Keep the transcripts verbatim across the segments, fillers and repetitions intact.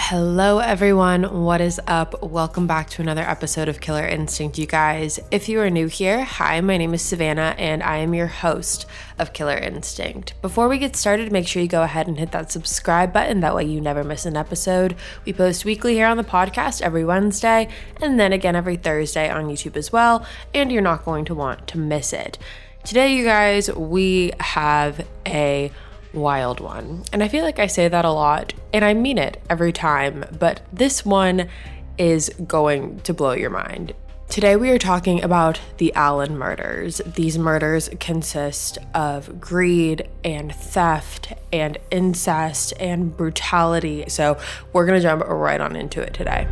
Hello everyone, what is up? Welcome back to another episode of Killer Instinct, you guys. If you are new here, hi, my name is Savannah and I am your host of Killer Instinct. Before we get started, make sure you go ahead and hit that subscribe button, that way you never miss an episode. We post weekly here on the podcast every Wednesday and then again every Thursday on YouTube as well, and you're not going to want to miss it. Today, you guys, we have a wild one. And I feel like I say that a lot, and I mean it every time, but this one is going to blow your mind. Today we are talking about the Allen murders. These murders consist of greed and theft and incest and brutality. So we're gonna jump right on into it today.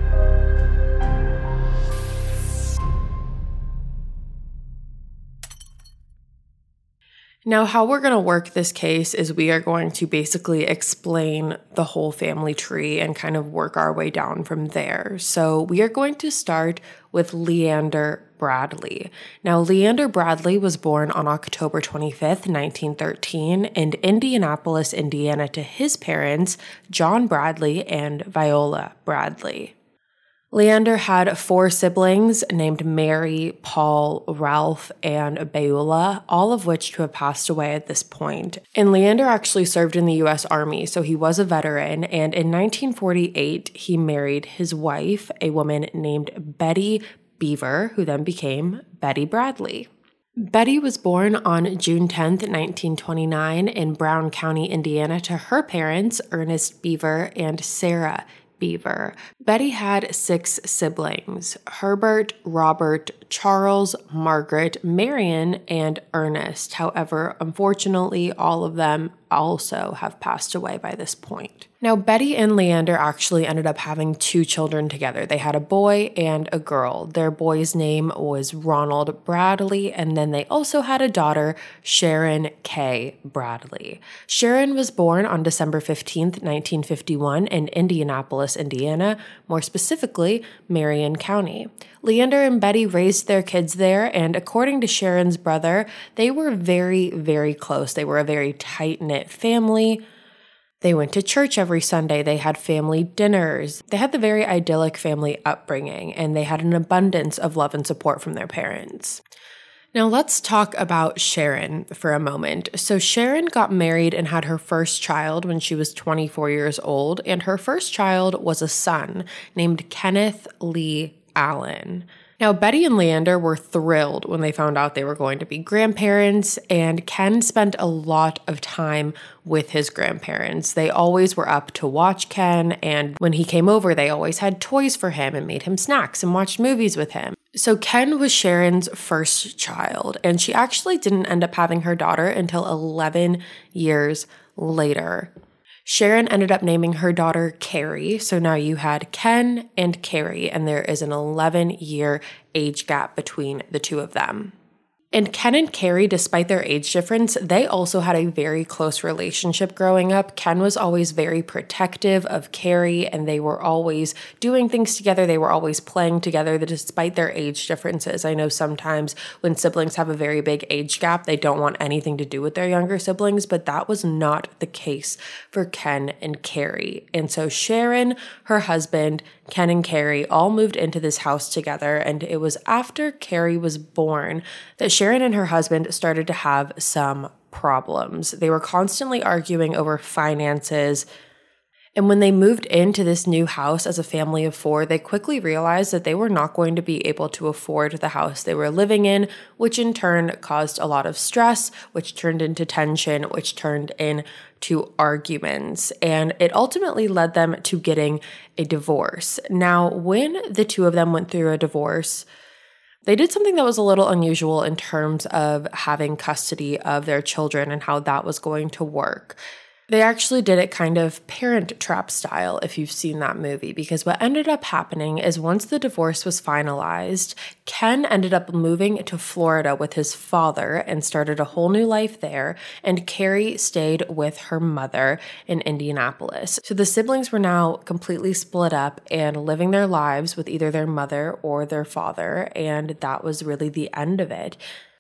Now, how we're going to work this case is we are going to basically explain the whole family tree and kind of work our way down from there. So we are going to start with Leander Bradley. Now, Leander Bradley was born on October twenty-fifth, nineteen thirteen in Indianapolis, Indiana to his parents, John Bradley and Viola Bradley. Leander had four siblings named Mary, Paul, Ralph, and Beulah, all of which to have passed away at this point. And Leander actually served in the U S Army, so he was a veteran, and in nineteen forty-eight, he married his wife, a woman named Betty Beaver, who then became Betty Bradley. Betty was born on June tenth, nineteen twenty-nine in Brown County, Indiana to her parents, Ernest Beaver and Sarah Beaver. Betty had six siblings: Herbert, Robert, Charles, Margaret, Marion, and Ernest. However, unfortunately, all of them also have passed away by this point. Now, Betty and Leander actually ended up having two children together. They had a boy and a girl. Their boy's name was Ronald Bradley, and then they also had a daughter, Sharon K. Bradley. Sharon was born on December fifteenth, nineteen fifty-one in Indianapolis, Indiana, more specifically, Marion County. Leander and Betty raised their kids there, and according to Sharon's brother, they were very, very close. They were a very tight-knit family. They went to church every Sunday. They had family dinners. They had the very idyllic family upbringing, and they had an abundance of love and support from their parents. Now let's talk about Sharon for a moment. So Sharon got married and had her first child when she was twenty-four years old, and her first child was a son named Kenneth Lee Allen. Now, Betty and Leander were thrilled when they found out they were going to be grandparents, and Ken spent a lot of time with his grandparents. They always were up to watch Ken, and when he came over, they always had toys for him and made him snacks and watched movies with him. So Ken was Sharon's first child, and she actually didn't end up having her daughter until eleven years later. Sharon ended up naming her daughter Carrie, so now you had Ken and Carrie, and there is an eleven-year age gap between the two of them. And Ken and Carrie, despite their age difference, they also had a very close relationship growing up. Ken was always very protective of Carrie, and they were always doing things together. They were always playing together, despite their age differences. I know sometimes when siblings have a very big age gap, they don't want anything to do with their younger siblings, but that was not the case for Ken and Carrie. And so Sharon, her husband, Ken and Carrie all moved into this house together, and it was after Carrie was born that Sharon and her husband started to have some problems. They were constantly arguing over finances. And when they moved into this new house as a family of four, they quickly realized that they were not going to be able to afford the house they were living in, which in turn caused a lot of stress, which turned into tension, which turned into arguments. And it ultimately led them to getting a divorce. Now, when the two of them went through a divorce, they did something that was a little unusual in terms of having custody of their children and how that was going to work. They actually did it kind of Parent Trap style, if you've seen that movie, because what ended up happening is once the divorce was finalized, Ken ended up moving to Florida with his father and started a whole new life there, and Carrie stayed with her mother in Indianapolis. So the siblings were now completely split up and living their lives with either their mother or their father, and that was really the end of it.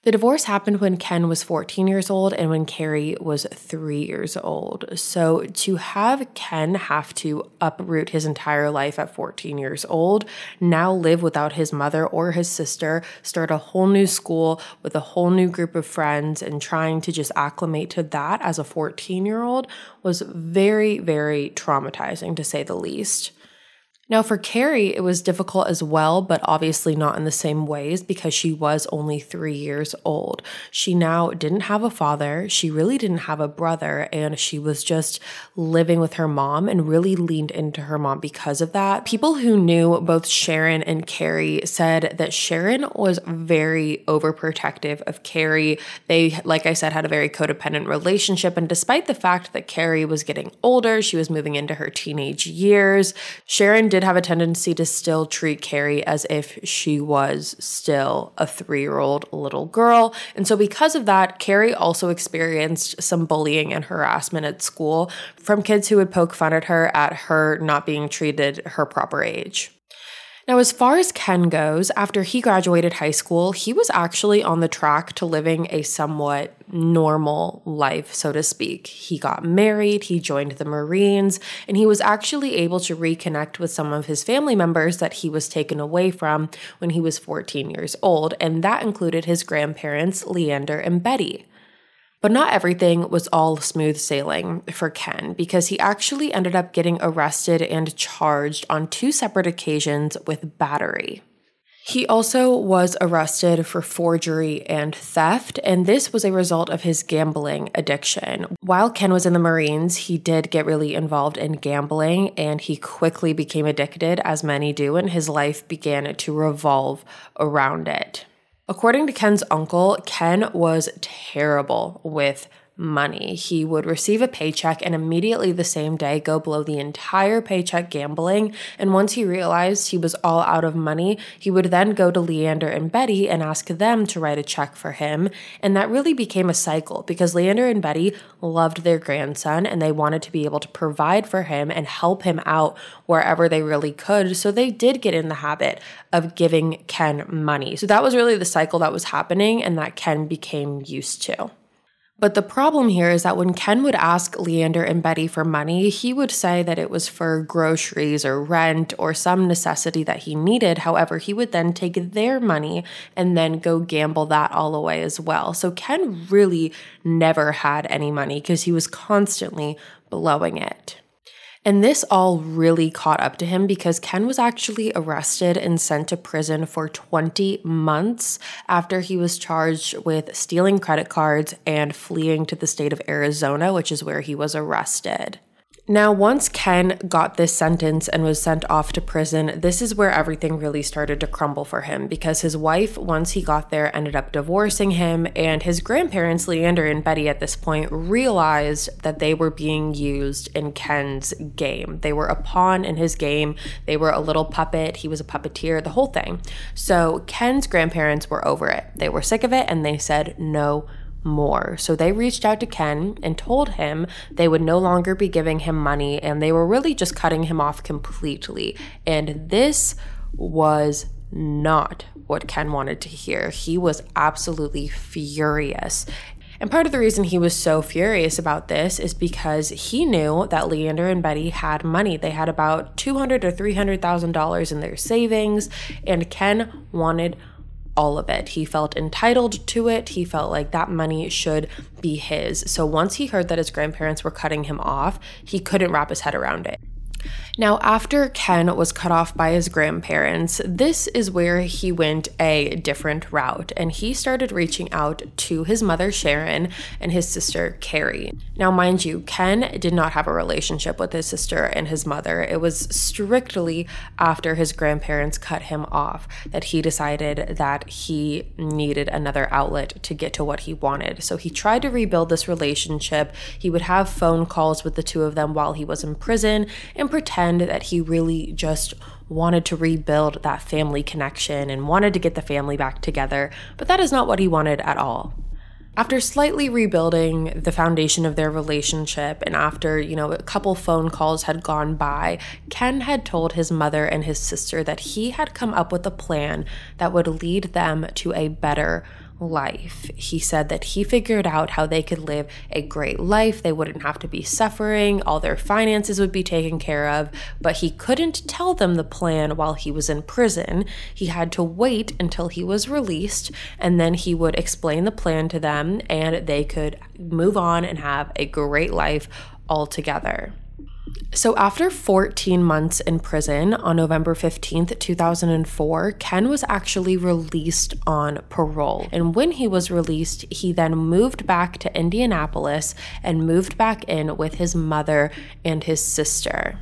The divorce happened when Ken was fourteen years old and when Carrie was three years old. So to have Ken have to uproot his entire life at fourteen years old, now live without his mother or his sister, start a whole new school with a whole new group of friends, and trying to just acclimate to that as a fourteen-year-old was very, very traumatizing, to say the least. Now for Carrie, it was difficult as well, but obviously not in the same ways because she was only three years old. She now didn't have a father, she really didn't have a brother, and she was just living with her mom and really leaned into her mom because of that. People who knew both Sharon and Carrie said that Sharon was very overprotective of Carrie. They, like I said, had a very codependent relationship, and despite the fact that Carrie was getting older, she was moving into her teenage years, Sharon did did have a tendency to still treat Carrie as if she was still a three-year-old little girl. And so because of that, Carrie also experienced some bullying and harassment at school from kids who would poke fun at her at her not being treated her proper age. Now, as far as Ken goes, after he graduated high school, he was actually on the track to living a somewhat normal life, so to speak. He got married, he joined the Marines, and he was actually able to reconnect with some of his family members that he was taken away from when he was fourteen years old, and that included his grandparents, Leander and Betty. But not everything was all smooth sailing for Ken, because he actually ended up getting arrested and charged on two separate occasions with battery. He also was arrested for forgery and theft, and this was a result of his gambling addiction. While Ken was in the Marines, he did get really involved in gambling, and he quickly became addicted, as many do, and his life began to revolve around it. According to Ken's uncle, Ken was terrible with money. He would receive a paycheck and immediately the same day go blow the entire paycheck gambling. And once he realized he was all out of money, he would then go to Leander and Betty and ask them to write a check for him. And that really became a cycle because Leander and Betty loved their grandson and they wanted to be able to provide for him and help him out wherever they really could. So they did get in the habit of giving Ken money. So that was really the cycle that was happening and that Ken became used to. But the problem here is that when Ken would ask Leander and Betty for money, he would say that it was for groceries or rent or some necessity that he needed. However, he would then take their money and then go gamble that all away as well. So Ken really never had any money because he was constantly blowing it. And this all really caught up to him because Ken was actually arrested and sent to prison for twenty months after he was charged with stealing credit cards and fleeing to the state of Arizona, which is where he was arrested. Now, once Ken got this sentence and was sent off to prison, this is where everything really started to crumble for him because his wife, once he got there, ended up divorcing him, and his grandparents, Leander and Betty, at this point realized that they were being used in Ken's game. They were a pawn in his game. They were a little puppet. He was a puppeteer, the whole thing. So Ken's grandparents were over it. They were sick of it, and they said no more. So they reached out to Ken and told him they would no longer be giving him money and they were really just cutting him off completely. And this was not what Ken wanted to hear. He was absolutely furious. And part of the reason he was so furious about this is because he knew that Leander and Betty had money. They had about two hundred thousand dollars or three hundred thousand dollars in their savings, and Ken wanted all of it. He felt entitled to it. He felt like that money should be his. So once he heard that his grandparents were cutting him off, he couldn't wrap his head around it. Now, after Ken was cut off by his grandparents, this is where he went a different route, and he started reaching out to his mother, Sharon, and his sister, Carrie. Now, mind you, Ken did not have a relationship with his sister and his mother. It was strictly after his grandparents cut him off that he decided that he needed another outlet to get to what he wanted. So he tried to rebuild this relationship. He would have phone calls with the two of them while he was in prison and pretend that he really just wanted to rebuild that family connection and wanted to get the family back together, but that is not what he wanted at all. After slightly rebuilding the foundation of their relationship and after, you know, a couple phone calls had gone by, Ken had told his mother and his sister that he had come up with a plan that would lead them to a better life. He said that he figured out how they could live a great life. They wouldn't have to be suffering. All their finances would be taken care of, but he couldn't tell them the plan while he was in prison. He had to wait until he was released, and then he would explain the plan to them, and they could move on and have a great life all together. So after fourteen months in prison, on November fifteenth, two thousand four, Ken was actually released on parole. And when he was released, he then moved back to Indianapolis and moved back in with his mother and his sister.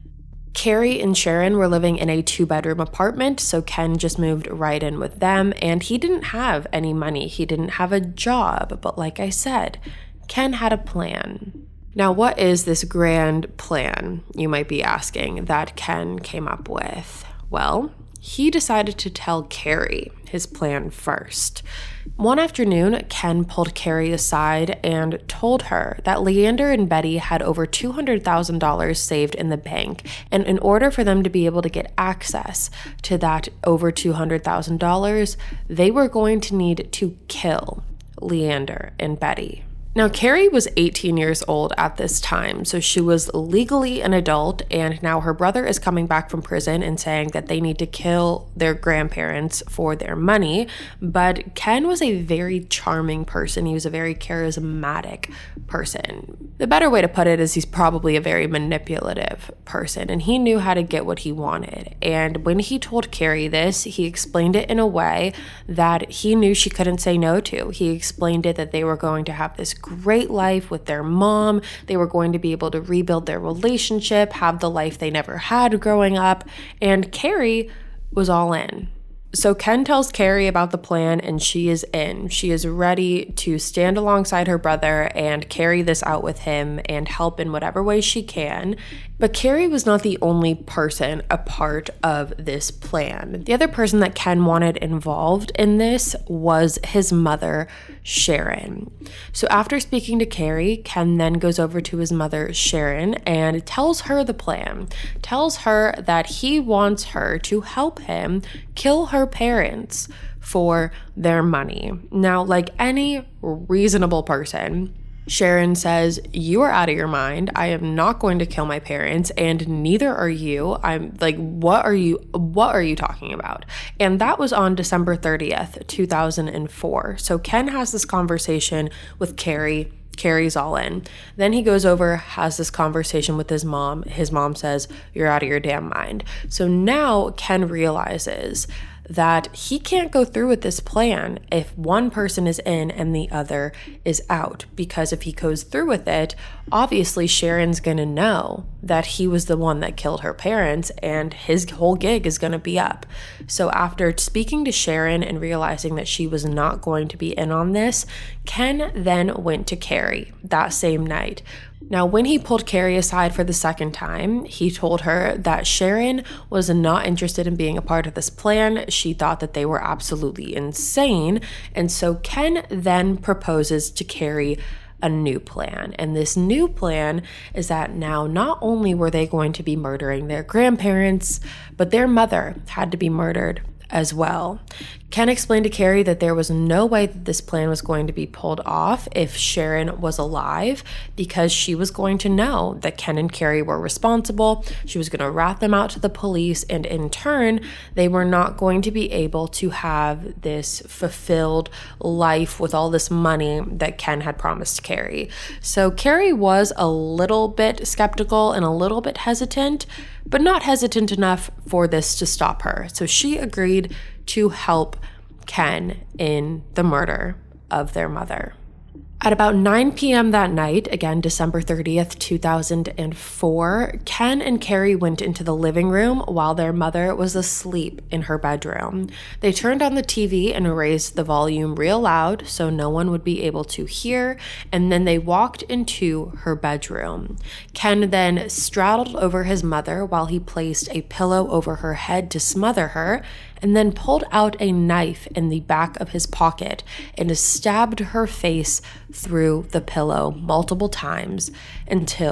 Carrie and Sharon were living in a two-bedroom apartment, so Ken just moved right in with them, and he didn't have any money. He didn't have a job, but like I said, Ken had a plan. Now, what is this grand plan, you might be asking, that Ken came up with? Well, he decided to tell Carrie his plan first. One afternoon, Ken pulled Carrie aside and told her that Leander and Betty had over two hundred thousand dollars saved in the bank, and in order for them to be able to get access to that over two hundred thousand dollars, they were going to need to kill Leander and Betty. Now, Carrie was eighteen years old at this time, so she was legally an adult, and now her brother is coming back from prison and saying that they need to kill their grandparents for their money. But Ken was a very charming person. He was a very charismatic person. The better way to put it is he's probably a very manipulative person, and he knew how to get what he wanted. And when he told Carrie this, he explained it in a way that he knew she couldn't say no to. He explained it that they were going to have this great life with their mom. They were going to be able to rebuild their relationship, have the life they never had growing up, and Carrie was all in. So Ken tells Carrie about the plan, and she is in. She is ready to stand alongside her brother and carry this out with him and help in whatever way she can. But Carrie was not the only person a part of this plan. The other person that Ken wanted involved in this was his mother, Sharon. So after speaking to Carrie, Ken then goes over to his mother, Sharon, and tells her the plan. Tells her that he wants her to help him kill her parents for their money. Now, like any reasonable person, Sharon says, "You are out of your mind. I am not going to kill my parents, and neither are you. I'm like, what are you, what are you talking about?" And that was on December thirtieth, two thousand four. So Ken has this conversation with Carrie. Carrie's all in. Then he goes over, has this conversation with his mom. His mom says, "You're out of your damn mind." So now Ken realizes that he can't go through with this plan if one person is in and the other is out. Because if he goes through with it, obviously Sharon's gonna know that he was the one that killed her parents, and his whole gig is gonna be up. So after speaking to Sharon and realizing that she was not going to be in on this, Ken then went to Carrie that same night. Now, when he pulled Carrie aside for the second time, he told her that Sharon was not interested in being a part of this plan. She thought that they were absolutely insane. And so Ken then proposes to Carrie a new plan. And this new plan is that now not only were they going to be murdering their grandparents, but their mother had to be murdered as well. Ken explained to Carrie that there was no way that this plan was going to be pulled off if Sharon was alive, because she was going to know that Ken and Carrie were responsible. She was going to rat them out to the police, and in turn, they were not going to be able to have this fulfilled life with all this money that Ken had promised Carrie. So Carrie was a little bit skeptical and a little bit hesitant, but not hesitant enough for this to stop her. So she agreed to help Ken in the murder of their mother. At about nine p.m. that night, again, December thirtieth, two thousand four, Ken and Carrie went into the living room while their mother was asleep in her bedroom. They turned on the T V and raised the volume real loud so no one would be able to hear, and then they walked into her bedroom. Ken then straddled over his mother while he placed a pillow over her head to smother her, and then pulled out a knife in the back of his pocket and stabbed her face through the pillow multiple times until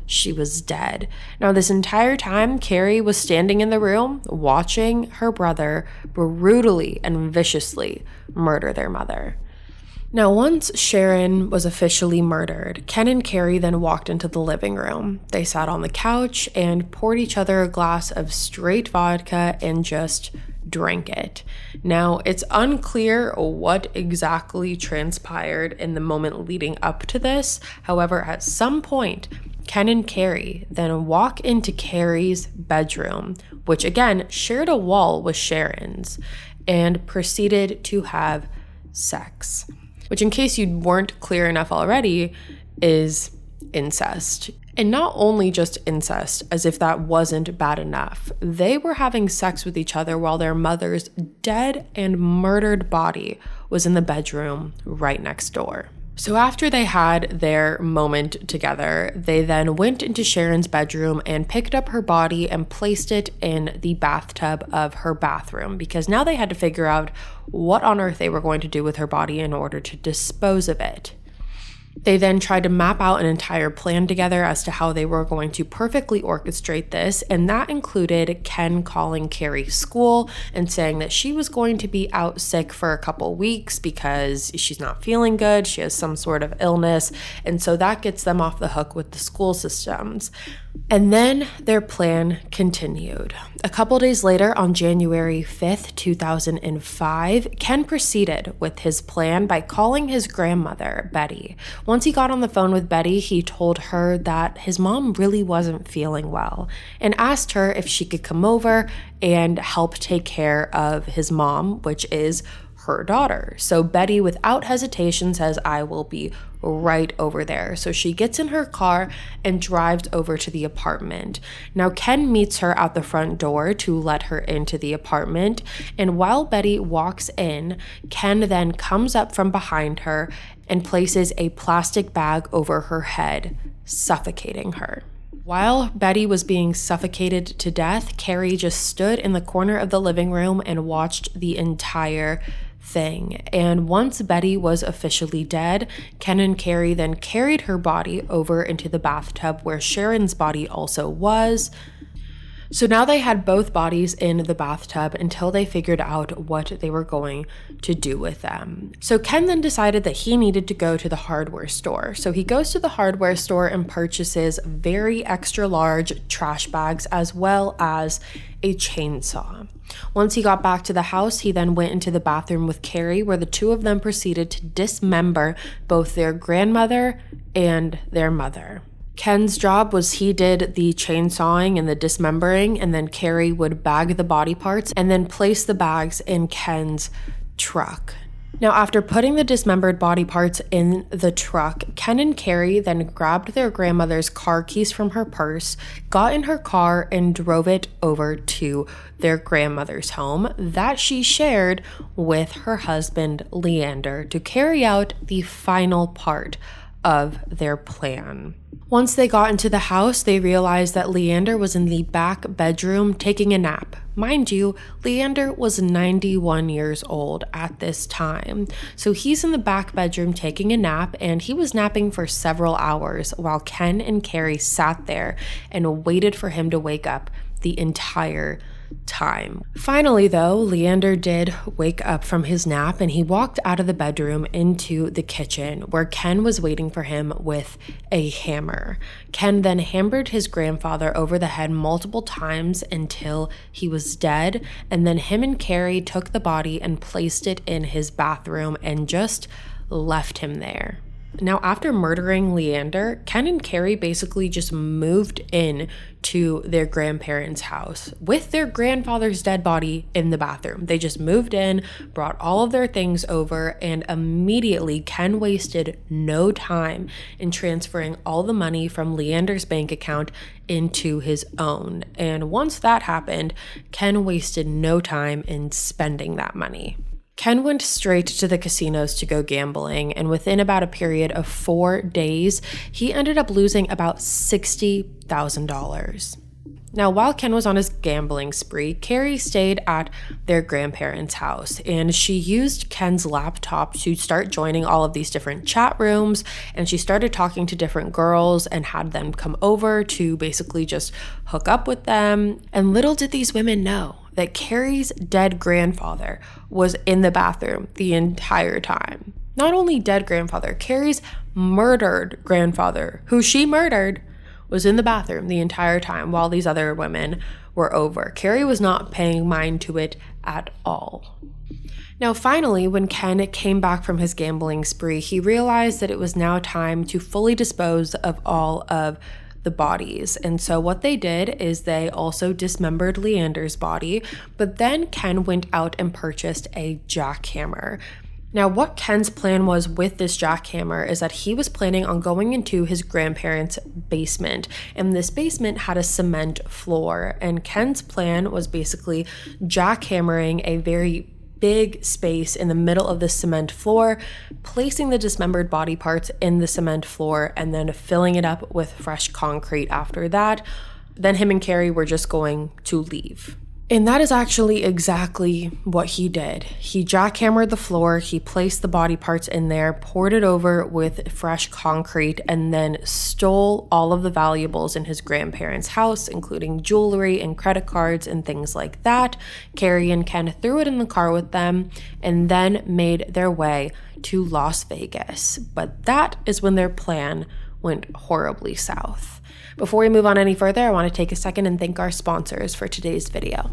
she was dead. Now, this entire time, Carrie was standing in the room watching her brother brutally and viciously murder their mother. Now, once Sharon was officially murdered, Ken and Carrie then walked into the living room. They sat on the couch and poured each other a glass of straight vodka and just drank it. Now, it's unclear what exactly transpired in the moment leading up to this. However, at some point, Ken and Carrie then walk into Carrie's bedroom, which again shared a wall with Sharon's, and proceeded to have sex. Which, in case you weren't clear enough already, is incest. And not only just incest, as if that wasn't bad enough. They were having sex with each other while their mother's dead and murdered body was in the bedroom right next door. So after they had their moment together, they then went into Sharon's bedroom and picked up her body and placed it in the bathtub of her bathroom, because now they had to figure out what on earth they were going to do with her body in order to dispose of it. They then tried to map out an entire plan together as to how they were going to perfectly orchestrate this, and that included Ken calling Carrie's school and saying that she was going to be out sick for a couple weeks because she's not feeling good, she has some sort of illness, and so that gets them off the hook with the school systems. And then their plan continued. A couple days later, on January fifth, two thousand five, Ken proceeded with his plan by calling his grandmother, Betty. Once he got on the phone with Betty, he told her that his mom really wasn't feeling well and asked her if she could come over and help take care of his mom, which is her daughter. So Betty, without hesitation, says, "I will be right over there." So she gets in her car and drives over to the apartment. Now, Ken meets her at the front door to let her into the apartment. And while Betty walks in, Ken then comes up from behind her and places a plastic bag over her head, suffocating her. While Betty was being suffocated to death, Carrie just stood in the corner of the living room and watched the entire thing. And once Betty was officially dead, Ken and Carrie then carried her body over into the bathtub where Sharon's body also was. So now they had both bodies in the bathtub until they figured out what they were going to do with them. So Ken then decided that he needed to go to the hardware store. So he goes to the hardware store and purchases very extra large trash bags as well as a chainsaw. Once he got back to the house, he then went into the bathroom with Carrie, where the two of them proceeded to dismember both their grandmother and their mother. Ken's job was he did the chainsawing and the dismembering, and then Carrie would bag the body parts and then place the bags in Ken's truck. Now, after putting the dismembered body parts in the truck, Ken and Carrie then grabbed their grandmother's car keys from her purse, got in her car, and drove it over to their grandmother's home that she shared with her husband, Leander, to carry out the final part of their plan. Once they got into the house, they realized that Leander was in the back bedroom taking a nap. Mind you, Leander was ninety-one years old at this time. So he's in the back bedroom taking a nap, and he was napping for several hours while Ken and Carrie sat there and waited for him to wake up the entire time. Finally, though, Leander did wake up from his nap, and he walked out of the bedroom into the kitchen where Ken was waiting for him with a hammer. Ken then hammered his grandfather over the head multiple times until he was dead, and then him and Carrie took the body and placed it in his bathroom and just left him there. Now, after murdering Leander, Ken and Carrie basically just moved in to their grandparents' house with their grandfather's dead body in the bathroom. They just moved in, brought all of their things over, and immediately Ken wasted no time in transferring all the money from Leander's bank account into his own. And once that happened, Ken wasted no time in spending that money. Ken went straight to the casinos to go gambling, and within about a period of four days, he ended up losing about sixty thousand dollars. Now, while Ken was on his gambling spree, Carrie stayed at their grandparents' house, and she used Ken's laptop to start joining all of these different chat rooms, and she started talking to different girls and had them come over to basically just hook up with them. And little did these women know that Carrie's dead grandfather was in the bathroom the entire time. Not only dead grandfather, Carrie's murdered grandfather, who she murdered, was in the bathroom the entire time while these other women were over. Carrie was not paying mind to it at all. Now, finally, when Ken came back from his gambling spree, he realized that it was now time to fully dispose of all of the bodies. And so what they did is they also dismembered Leander's body, but then Ken went out and purchased a jackhammer. Now, what Ken's plan was with this jackhammer is that he was planning on going into his grandparents' basement, and this basement had a cement floor, and Ken's plan was basically jackhammering a very big space in the middle of the cement floor, placing the dismembered body parts in the cement floor, and then filling it up with fresh concrete after that. Then him and Carrie were just going to leave. And that is actually exactly what he did. He jackhammered the floor, he placed the body parts in there, poured it over with fresh concrete, and then stole all of the valuables in his grandparents' house, including jewelry and credit cards and things like that. Carrie and Ken threw it in the car with them and then made their way to Las Vegas. But that is when their plan went horribly south. Before we move on any further, I want to take a second and thank our sponsors for today's video.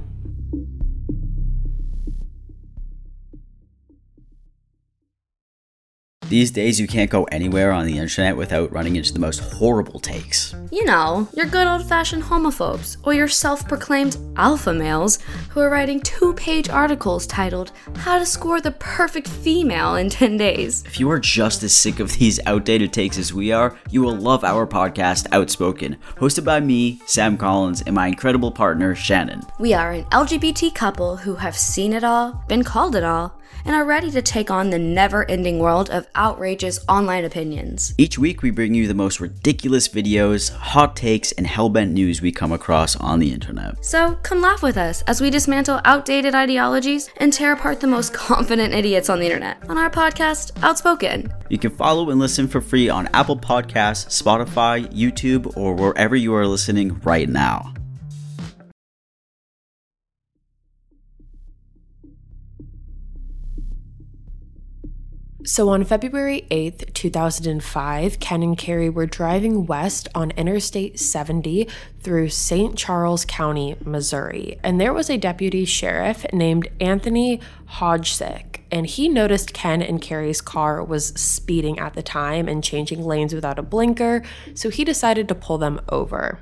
These days, you can't go anywhere on the internet without running into the most horrible takes. You know, your good old-fashioned homophobes, or your self-proclaimed alpha males who are writing two-page articles titled, How to Score the Perfect Female in ten days. If you are just as sick of these outdated takes as we are, you will love our podcast, Outspoken, hosted by me, Sam Collins, and my incredible partner, Shannon. We are an L G B T couple who have seen it all, been called it all, and are ready to take on the never-ending world of outrageous online opinions. Each week, we bring you the most ridiculous videos, hot takes, and hellbent news we come across on the internet. So come laugh with us as we dismantle outdated ideologies and tear apart the most confident idiots on the internet on our podcast, Outspoken. You can follow and listen for free on Apple Podcasts, Spotify, YouTube, or wherever you are listening right now. So on February eighth, two thousand five, Ken and Carrie were driving west on Interstate seventy through Saint Charles County, Missouri, and there was a deputy sheriff named Anthony Hodgesick, and he noticed Ken and Carrie's car was speeding at the time and changing lanes without a blinker, so he decided to pull them over.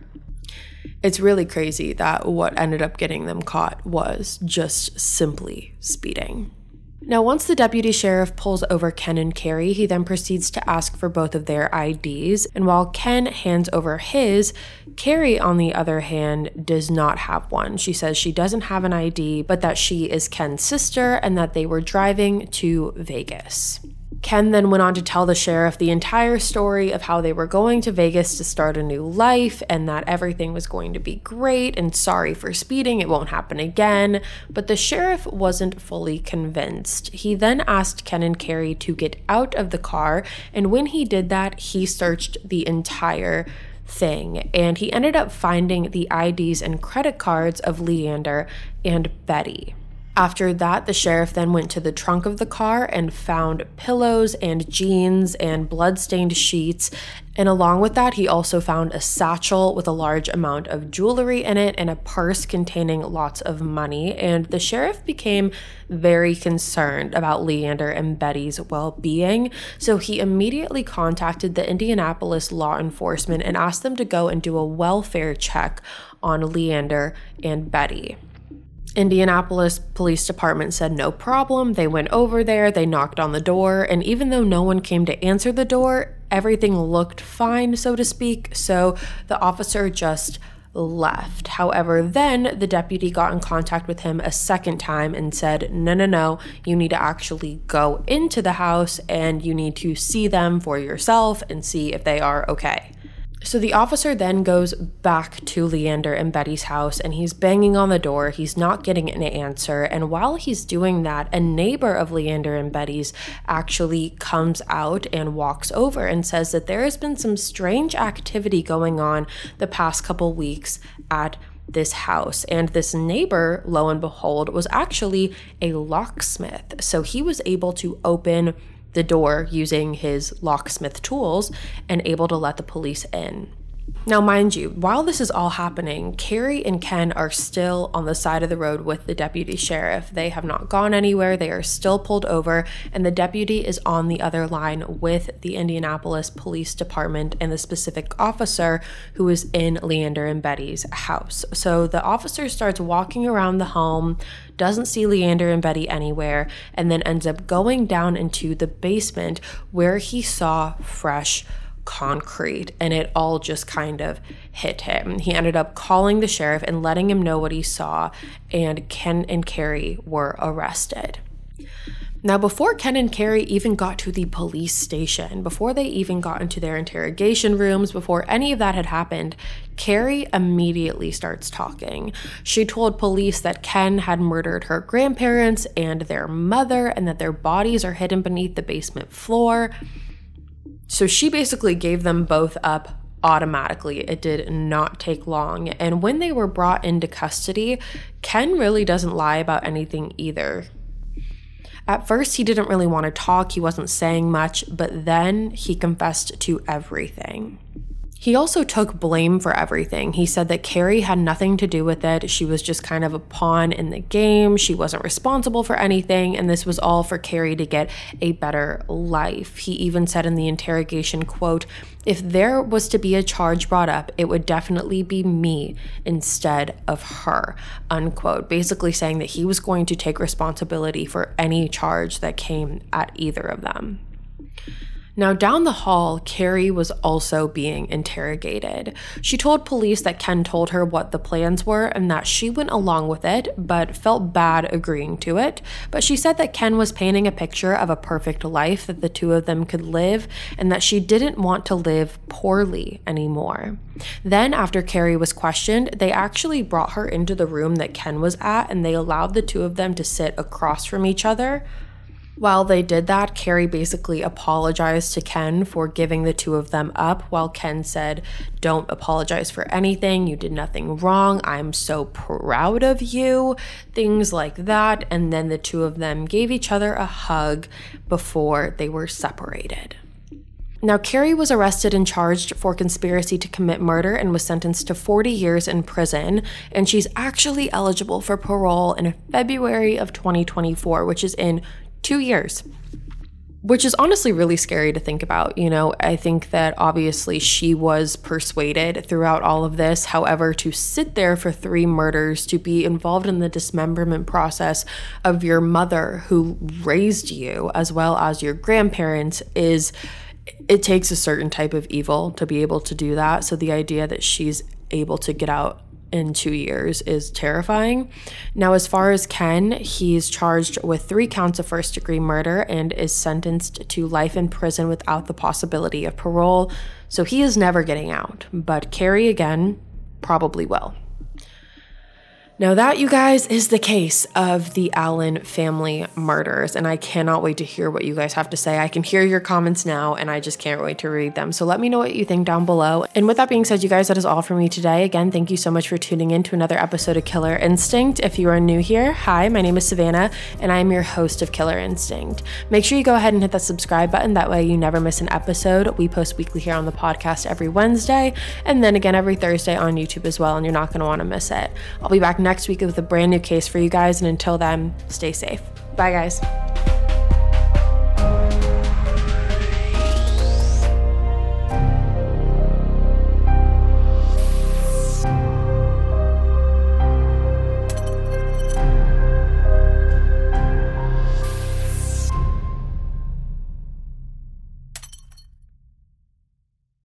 It's really crazy that what ended up getting them caught was just simply speeding. Now, once the deputy sheriff pulls over Ken and Carrie, he then proceeds to ask for both of their I Ds. And while Ken hands over his, Carrie, on the other hand, does not have one. She says she doesn't have an I D, but that she is Ken's sister and that they were driving to Vegas. Ken then went on to tell the sheriff the entire story of how they were going to Vegas to start a new life and that everything was going to be great and sorry for speeding, it won't happen again. But the sheriff wasn't fully convinced. He then asked Ken and Carrie to get out of the car, and when he did that, he searched the entire thing, and he ended up finding the I Ds and credit cards of Leander and Betty. After that, the sheriff then went to the trunk of the car and found pillows and jeans and blood-stained sheets. And along with that, he also found a satchel with a large amount of jewelry in it and a purse containing lots of money. And the sheriff became very concerned about Leander and Betty's well-being. So he immediately contacted the Indianapolis law enforcement and asked them to go and do a welfare check on Leander and Betty. Indianapolis Police Department said no problem. They went over there, they knocked on the door, and even though no one came to answer the door, everything looked fine, so to speak, so the officer just left. However, then the deputy got in contact with him a second time and said, no, no, no, you need to actually go into the house and you need to see them for yourself and see if they are okay. So the officer then goes back to Leander and Betty's house, and he's banging on the door. He's not getting an answer. And while he's doing that, a neighbor of Leander and Betty's actually comes out and walks over and says that there has been some strange activity going on the past couple weeks at this house. And this neighbor, lo and behold, was actually a locksmith. So he was able to open the door using his locksmith tools and able to let the police in. Now, mind you, while this is all happening, Carrie and Ken are still on the side of the road with the deputy sheriff. They have not gone anywhere. They are still pulled over, and the deputy is on the other line with the Indianapolis Police Department and the specific officer who is in Leander and Betty's house. So the officer starts walking around the home, doesn't see Leander and Betty anywhere, and then ends up going down into the basement where he saw fresh concrete, and it all just kind of hit him. He ended up calling the sheriff and letting him know what he saw, and Ken and Carrie were arrested. Now, before Ken and Carrie even got to the police station, before they even got into their interrogation rooms, before any of that had happened, Carrie immediately starts talking. She told police that Ken had murdered her grandparents and their mother, and that their bodies are hidden beneath the basement floor. So she basically gave them both up automatically. It did not take long. And when they were brought into custody, Ken really doesn't lie about anything either. At first, he didn't really want to talk. He wasn't saying much, but then he confessed to everything. He also took blame for everything. He said that Carrie had nothing to do with it. She was just kind of a pawn in the game. She wasn't responsible for anything, and this was all for Carrie to get a better life. He even said in the interrogation, quote, "If there was to be a charge brought up, it would definitely be me instead of her," unquote, basically saying that he was going to take responsibility for any charge that came at either of them. Now, down the hall, Carrie was also being interrogated. She told police that Ken told her what the plans were and that she went along with it, but felt bad agreeing to it. But she said that Ken was painting a picture of a perfect life that the two of them could live, and that she didn't want to live poorly anymore. Then, after Carrie was questioned, they actually brought her into the room that Ken was at, and they allowed the two of them to sit across from each other. While they did that, Carrie basically apologized to Ken for giving the two of them up, while Ken said, "Don't apologize for anything. You did nothing wrong. I'm so proud of you," things like that. And then the two of them gave each other a hug before they were separated. Now, Carrie was arrested and charged for conspiracy to commit murder and was sentenced to forty years in prison. And she's actually eligible for parole in February of twenty twenty-four, which is in two years, which is honestly really scary to think about. You know, I think that obviously she was persuaded throughout all of this. However, to sit there for three murders, to be involved in the dismemberment process of your mother who raised you, as well as your grandparents, is, it takes a certain type of evil to be able to do that. So the idea that she's able to get out in two years is terrifying. Now, as far as Ken, he's charged with three counts of first degree murder and is sentenced to life in prison without the possibility of parole. So he is never getting out, but Carrie, again, probably will. Now that, you guys, is the case of the Allen family murders, and I cannot wait to hear what you guys have to say. I can hear your comments now, and I just can't wait to read them. So let me know what you think down below. And with that being said, you guys, that is all for me today. Again, thank you so much for tuning in to another episode of Killer Instinct. If you are new here, hi, my name is Savannah, and I am your host of Killer Instinct. Make sure you go ahead and hit that subscribe button. That way you never miss an episode. We post weekly here on the podcast every Wednesday, and then again every Thursday on YouTube as well, and you're not going to want to miss it. I'll be back next next week with a brand new case for you guys, and until then, stay safe. Bye, guys.